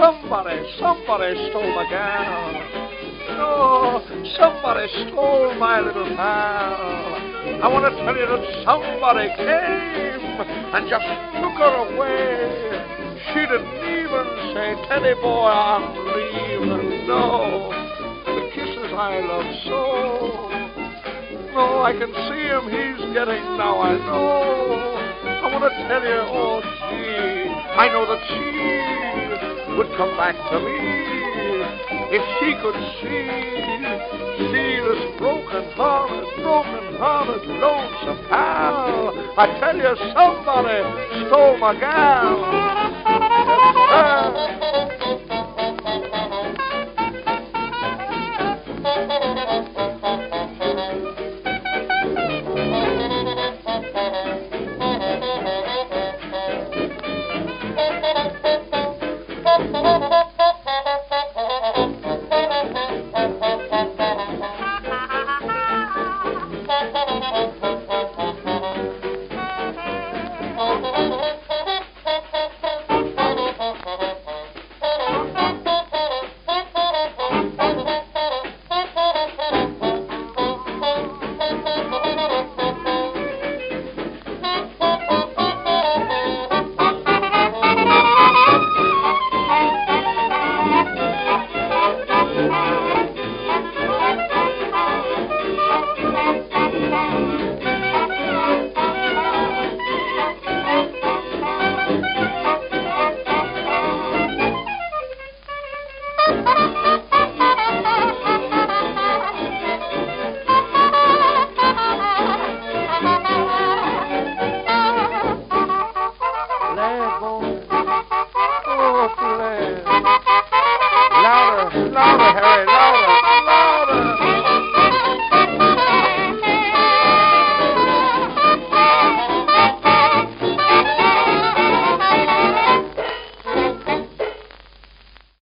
somebody stole my gal. No, somebody stole my little pal. I want to tell you that somebody came and just took her away. She didn't even say, Teddy boy, I'm leaving. No, the kisses I love so. No, I can see him, he's getting now, I know. I want to tell you, oh gee, I know that she would come back to me if she could see this broken-hearted, lonesome pal. I tell you, somebody stole my gal. Yes, sir.